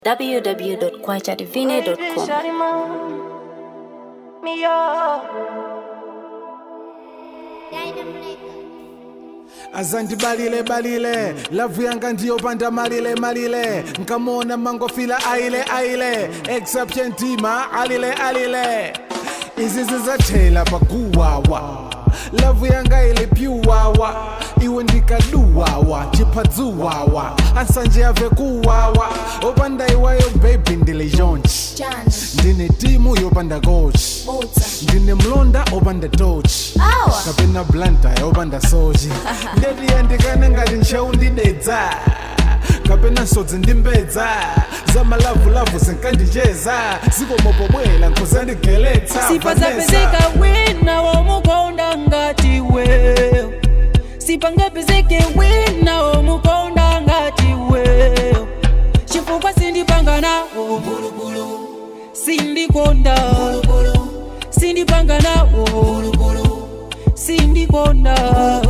www.kwachadivine.com. Azandi balile lavu yanga ndiyo panda malile nkamona mangofila aile exception tima alile izi zizathela pakuwawa lavu yanga ile pyuwawa iwe ndikaduwawa chipadzuwawa ansanje ave kuwawa opanda iwayo baby ndile jonchi ndine timu yopanda coach ndine mlonda opanda touch kapena blanta yopanda soji ndeti yandikane ngati ncheu ndidedza kapena nsodzi ndimbedza zamalavu zinkandicheza zikomopobwela nkuzandigeletsa sipa zapezeka wina womukonda ngati wewe sipangapezeke wina womukonda ngati wewe chifukwa sindipanga nawo sindikonda sindipanga nawo sindikonda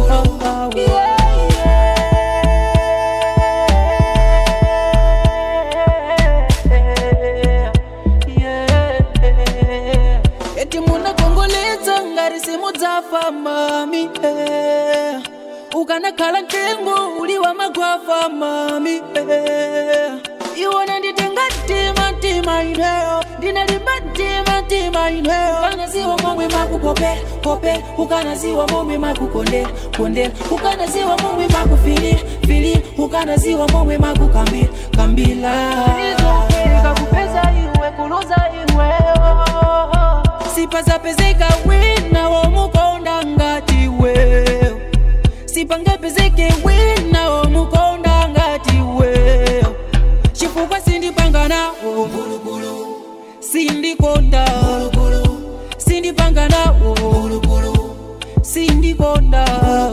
eti muna kongoledza ngari simudzafa mami ukanakhala ntengo uli wa magwafa mami iwona nditenga ntima ineyo ndinalimba ntima ineyo ukanaziwa momwe makupopela ukanaziwa momwe makukondela ukanaziwa momwe makufilila ukanaziwa momwe makukambila kupeza iwe kuluza iweyo sipa zapezeka wina womukonda ngati wewe sipangapezeke wina womukonda ngati wewe chifukwa sindipanga nawo sindikonda sindipanga nawo sindikonda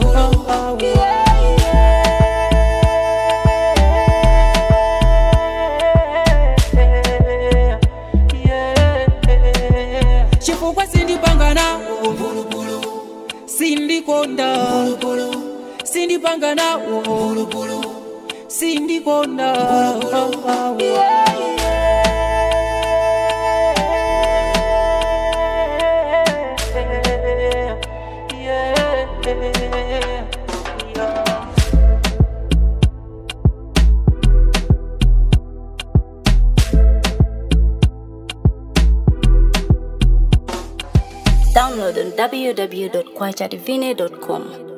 chifukwa sindipanga nawo sindikonda sindipanga nawo sindikonda Download on www.kwachadivine.com.